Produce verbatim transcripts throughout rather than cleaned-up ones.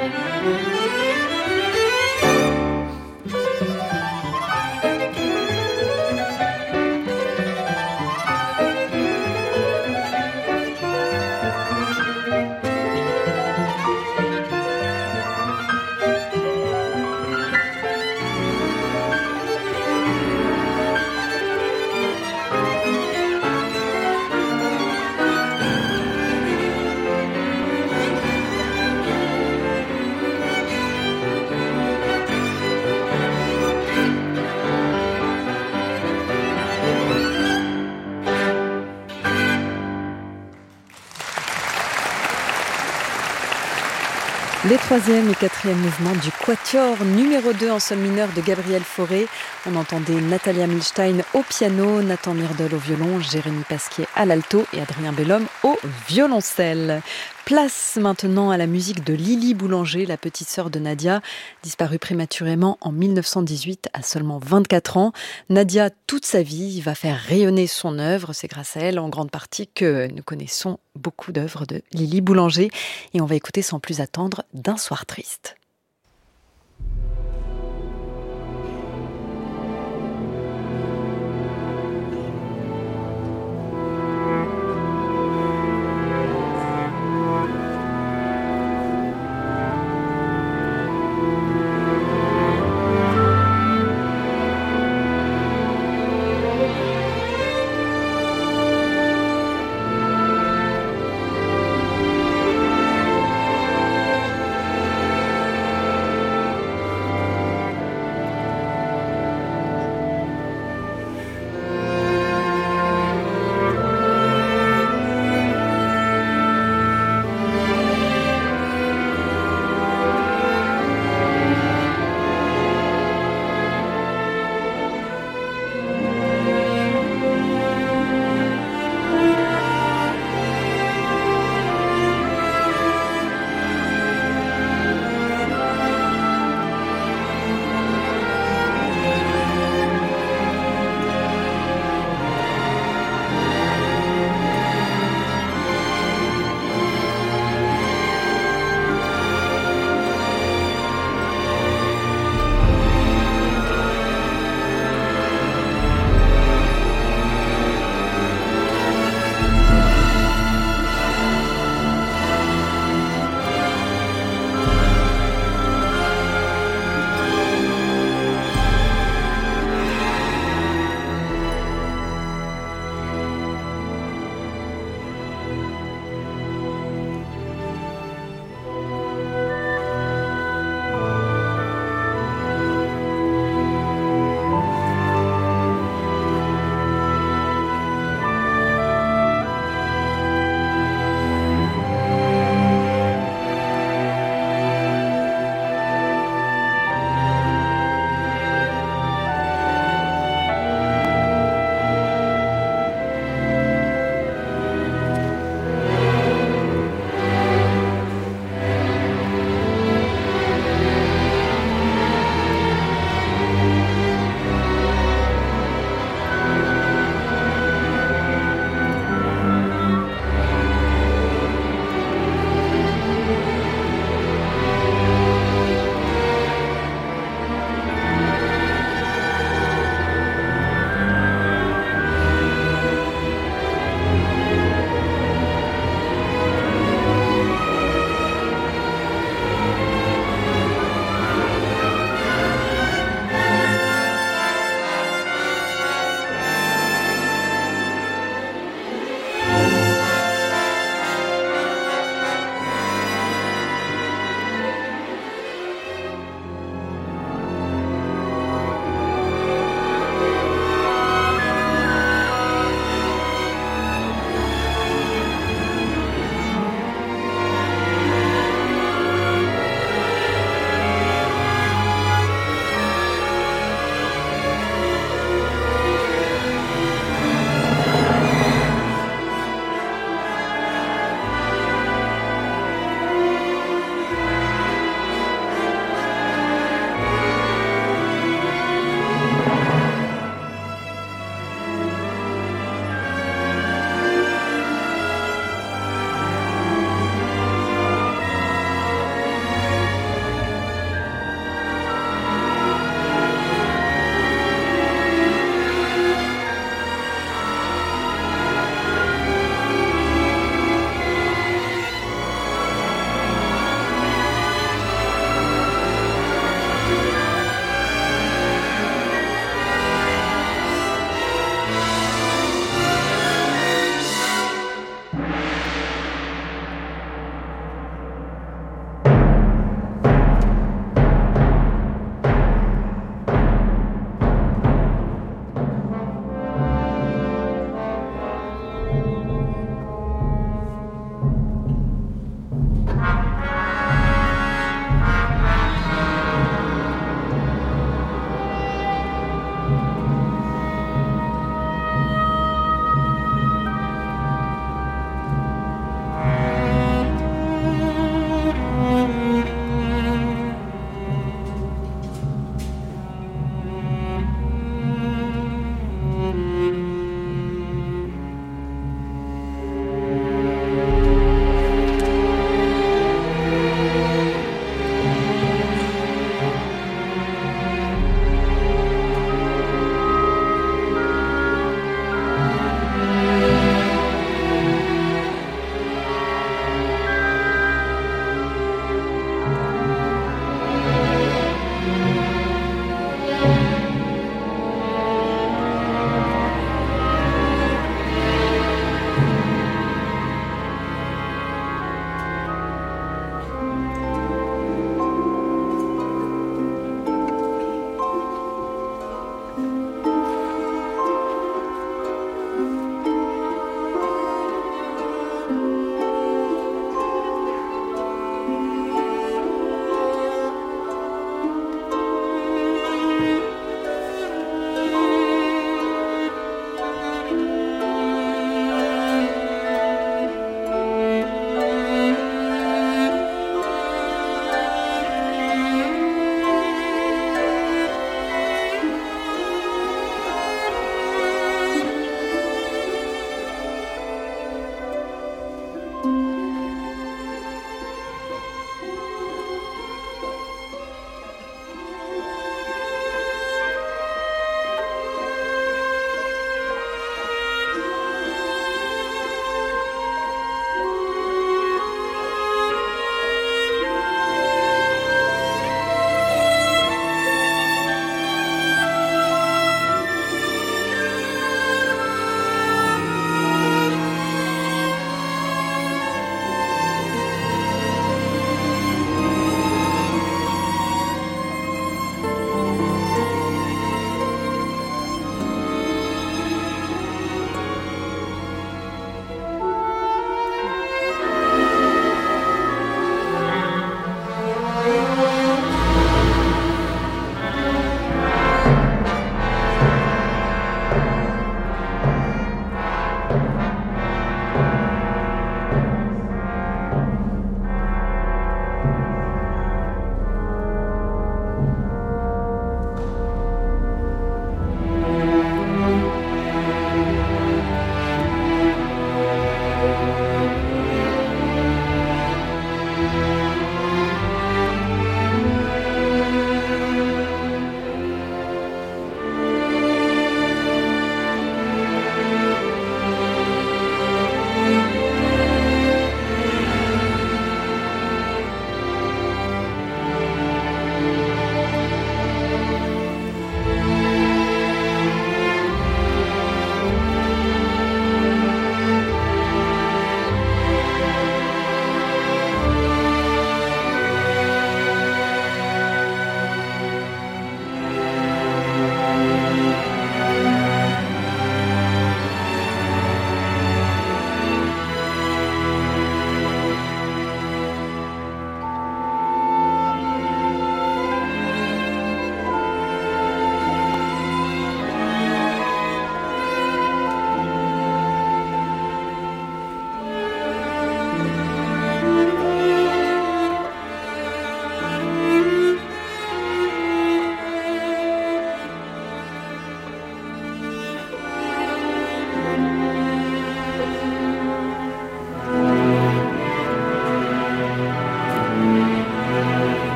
Les troisième et quatrième mouvements du quatuor numéro deux en sol mineur de Gabriel Fauré. On entendait Natalia Milstein au piano, Nathan Myrdal au violon, Jérémy Pasquier à l'alto et Adrien Bellhomme au violoncelle. Place maintenant à la musique de Lily Boulanger, la petite sœur de Nadia, disparue prématurément en mille neuf cent dix-huit à seulement vingt-quatre ans. Nadia, toute sa vie, va faire rayonner son œuvre. C'est grâce à elle, en grande partie, que nous connaissons beaucoup d'œuvres de Lily Boulanger. Et on va écouter sans plus attendre D'un soir triste.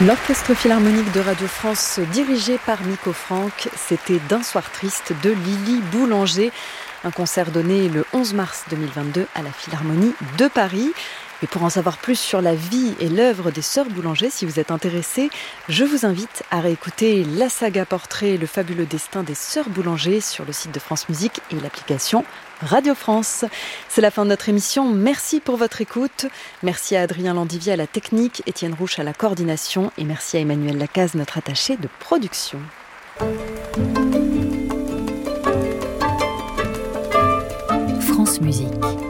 L'Orchestre Philharmonique de Radio France, dirigé par Miko Franck, c'était D'un soir triste de Lily Boulanger. Un concert donné le onze mars deux mille vingt-deux à la Philharmonie de Paris. Et pour en savoir plus sur la vie et l'œuvre des Sœurs Boulanger, si vous êtes intéressé, je vous invite à réécouter la saga portrait Le fabuleux destin des Sœurs Boulanger sur le site de France Musique et l'application Radio France. C'est la fin de notre émission. Merci pour votre écoute. Merci à Adrien Landivier à la technique, Étienne Rouche à la coordination et merci à Emmanuel Lacaze, notre attaché de production. France Musique.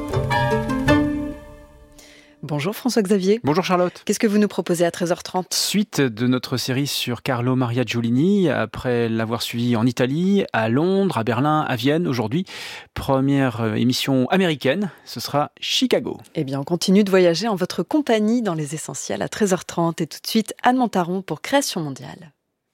Bonjour François-Xavier. Bonjour Charlotte. Qu'est-ce que vous nous proposez à treize heures trente ? Suite de notre série sur Carlo Maria Giulini, après l'avoir suivi en Italie, à Londres, à Berlin, à Vienne. Aujourd'hui, première émission américaine, ce sera Chicago. Eh bien, on continue de voyager en votre compagnie dans les essentiels à treize heures trente. Et tout de suite, Anne Montaron pour Création mondiale.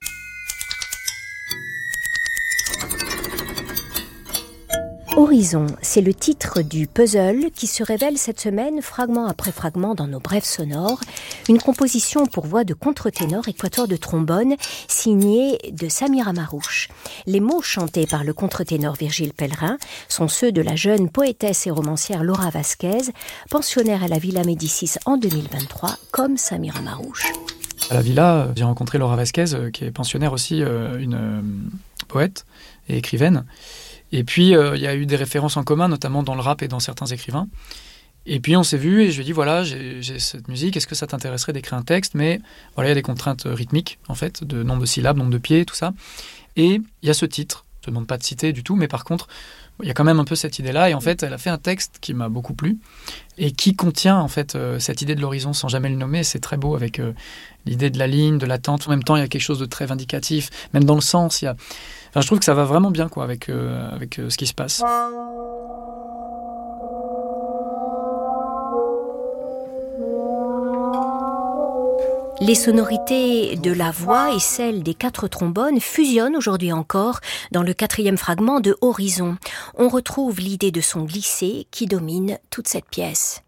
Horizon, c'est le titre du puzzle qui se révèle cette semaine, fragment après fragment dans nos brèves sonores, une composition pour voix de contre-ténor et quatuor de trombone signée de Samira Marouche. Les mots chantés par le contre-ténor Virgile Pellerin sont ceux de la jeune poétesse et romancière Laura Vasquez, pensionnaire à la Villa Médicis en deux mille vingt-trois, comme Samira Marouche. À la Villa, j'ai rencontré Laura Vasquez, qui est pensionnaire aussi, une euh, poète et écrivaine. Et puis, euh, il y a eu des références en commun, notamment dans le rap et dans certains écrivains. Et puis, on s'est vu et je lui ai dit, voilà, j'ai, j'ai cette musique, est-ce que ça t'intéresserait d'écrire un texte ? Mais voilà, il y a des contraintes rythmiques, en fait, de nombre de syllabes, nombre de pieds, tout ça. Et il y a ce titre, je ne te demande pas de citer du tout, mais par contre, il y a quand même un peu cette idée-là. Et en fait, elle a fait un texte qui m'a beaucoup plu et qui contient, en fait, euh, cette idée de l'horizon sans jamais le nommer. C'est très beau avec euh, l'idée de la ligne, de l'attente. En même temps, il y a quelque chose de très vindicatif. Même dans le sens, il y a... Enfin, je trouve que ça va vraiment bien quoi, avec, euh, avec euh, ce qui se passe. Les sonorités de la voix et celles des quatre trombones fusionnent aujourd'hui encore dans le quatrième fragment de Horizon. On retrouve l'idée de son glissé qui domine toute cette pièce.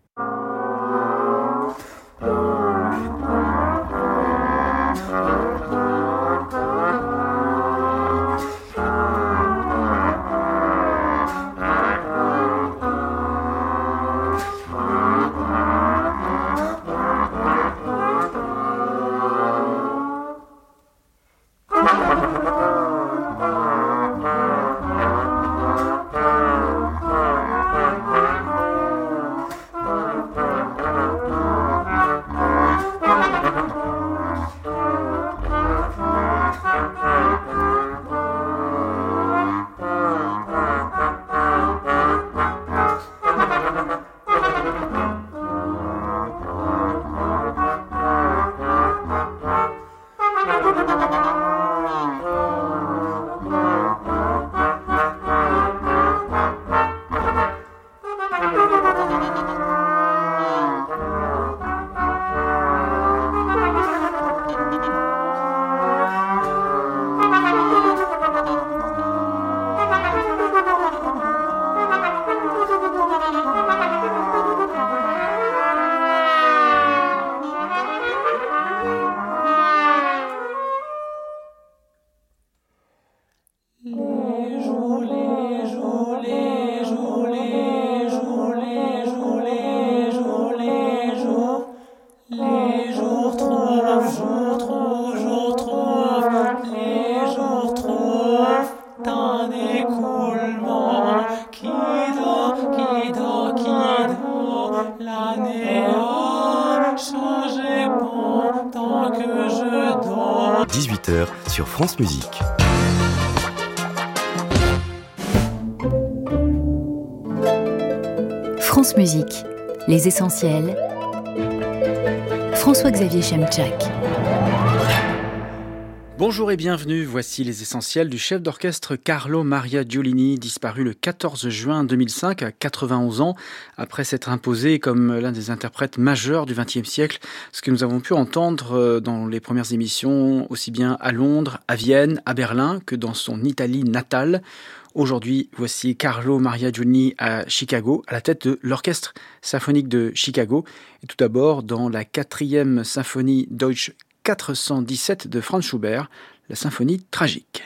dix-huit heures sur France Musique. France Musique, les essentiels. François-Xavier Chemchak. Bonjour et bienvenue, voici les essentiels du chef d'orchestre Carlo Maria Giulini, disparu le quatorze juin deux mille cinq à quatre-vingt-onze ans, après s'être imposé comme l'un des interprètes majeurs du vingtième siècle, ce que nous avons pu entendre dans les premières émissions, aussi bien à Londres, à Vienne, à Berlin, que dans son Italie natale. Aujourd'hui, voici Carlo Maria Giulini à Chicago, à la tête de l'Orchestre symphonique de Chicago. Et tout d'abord, dans la quatrième symphonie Deutsche quatre cent dix-sept de Franz Schubert, la symphonie tragique.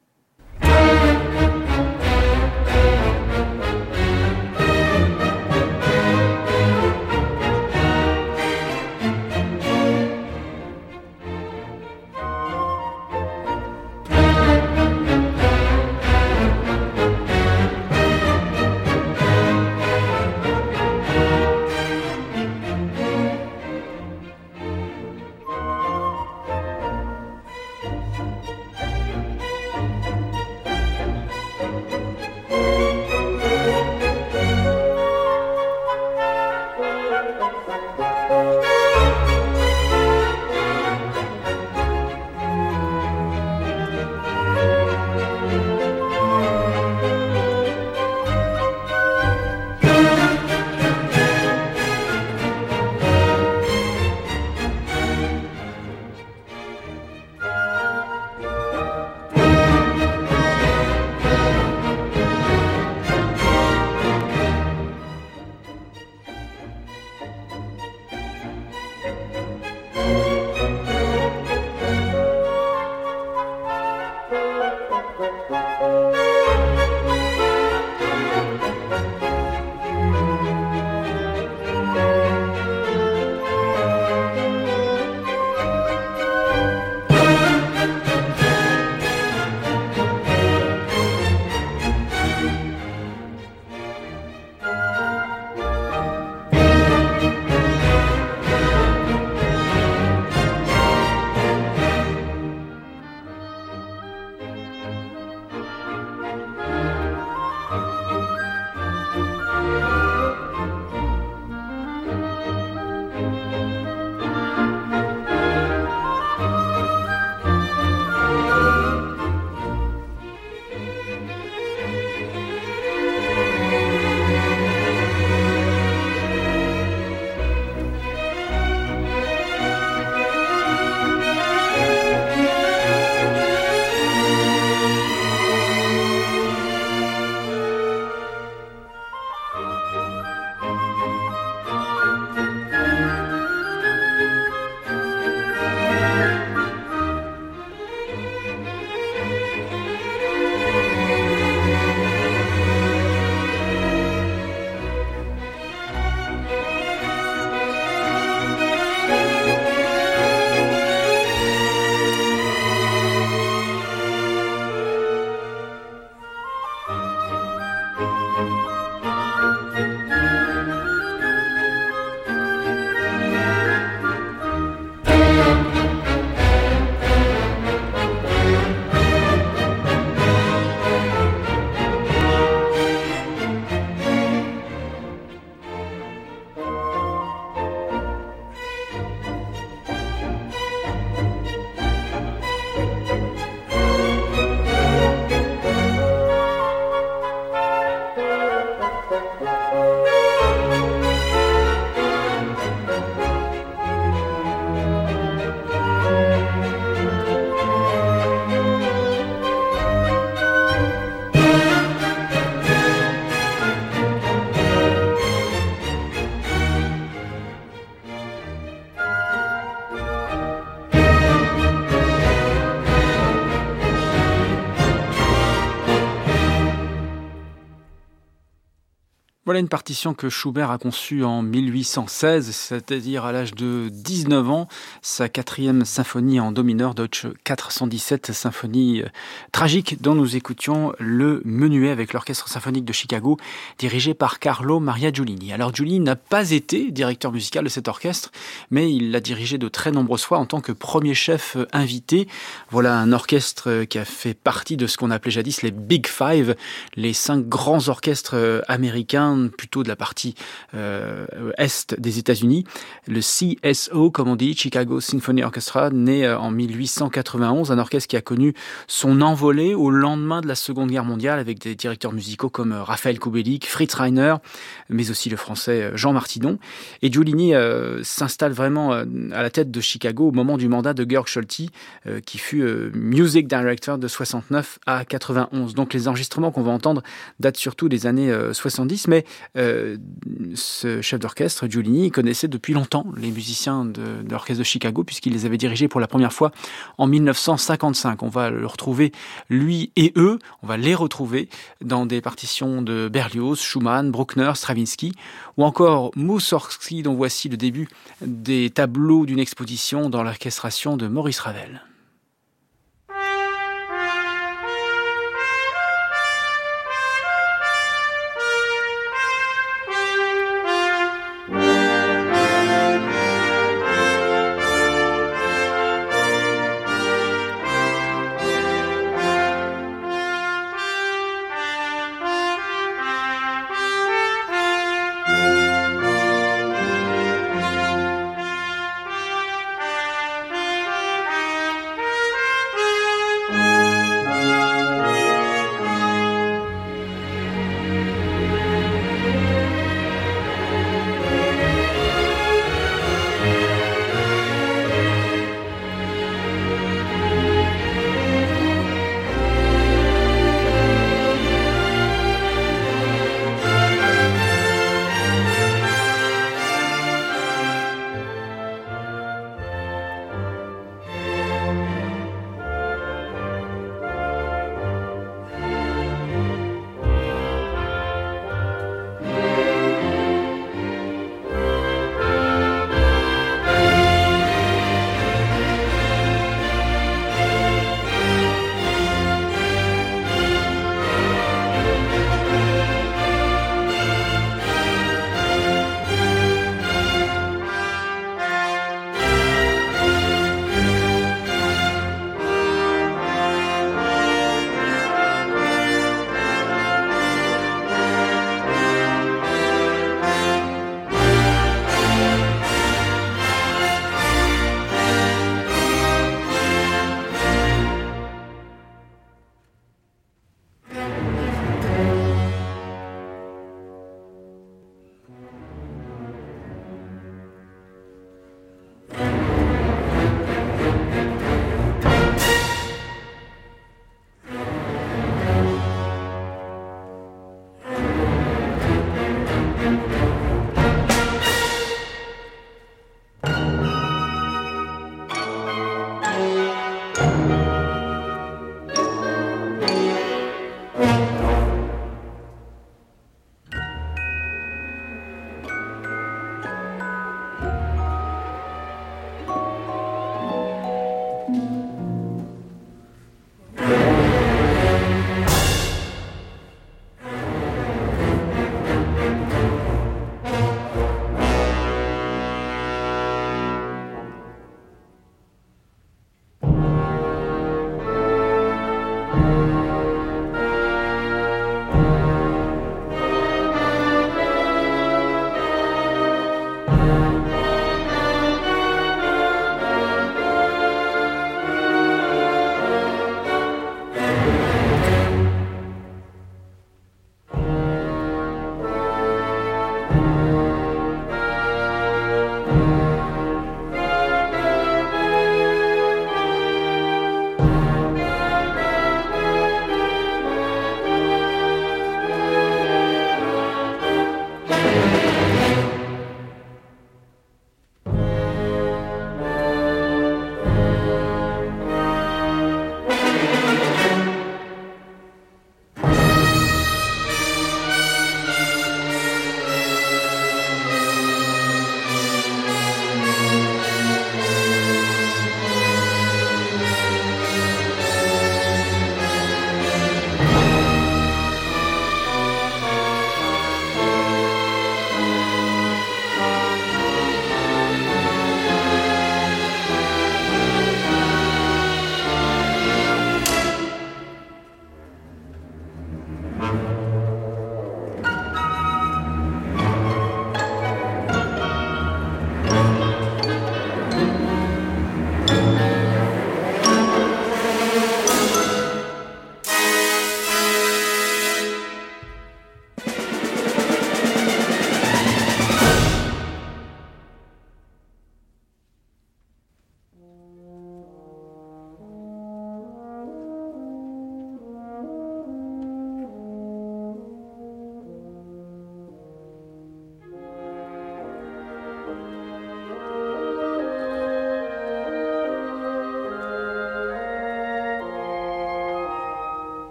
Voilà une partition que Schubert a conçue en mille huit cent seize, c'est-à-dire à l'âge de dix-neuf ans, sa quatrième symphonie en do mineur, Deutsche quatre cent dix-sept, symphonie tragique dont nous écoutions le menuet avec l'Orchestre symphonique de Chicago, dirigé par Carlo Maria Giulini. Alors Giulini n'a pas été directeur musical de cet orchestre, mais il l'a dirigé de très nombreuses fois en tant que premier chef invité. Voilà un orchestre qui a fait partie de ce qu'on appelait jadis les Big Five, les cinq grands orchestres américains, plutôt de la partie euh, est des États-Unis. Le C S O, comme on dit, Chicago Symphony Orchestra, né en mille huit cent quatre-vingt-onze, un orchestre qui a connu son envolée au lendemain de la Seconde Guerre mondiale avec des directeurs musicaux comme Raphaël Kubelik, Fritz Reiner, mais aussi le français Jean Martidon. Et Giulini euh, s'installe vraiment euh, à la tête de Chicago au moment du mandat de Georg Scholti, euh, qui fut euh, Music Director de soixante-neuf à quatre-vingt-onze. Donc les enregistrements qu'on va entendre datent surtout des années euh, soixante-dix, mais euh, ce chef d'orchestre, Giulini, connaissait depuis longtemps les musiciens de, de l'orchestre de Chicago, puisqu'il les avait dirigés pour la première fois en mille neuf cent cinquante-cinq. On va le retrouver, lui et eux, on va les retrouver dans des partitions de Berlioz, Schumann, Bruckner, Stravinsky, ou encore Moussorgsky, dont voici le début des tableaux d'une exposition dans l'orchestration de Maurice Ravel.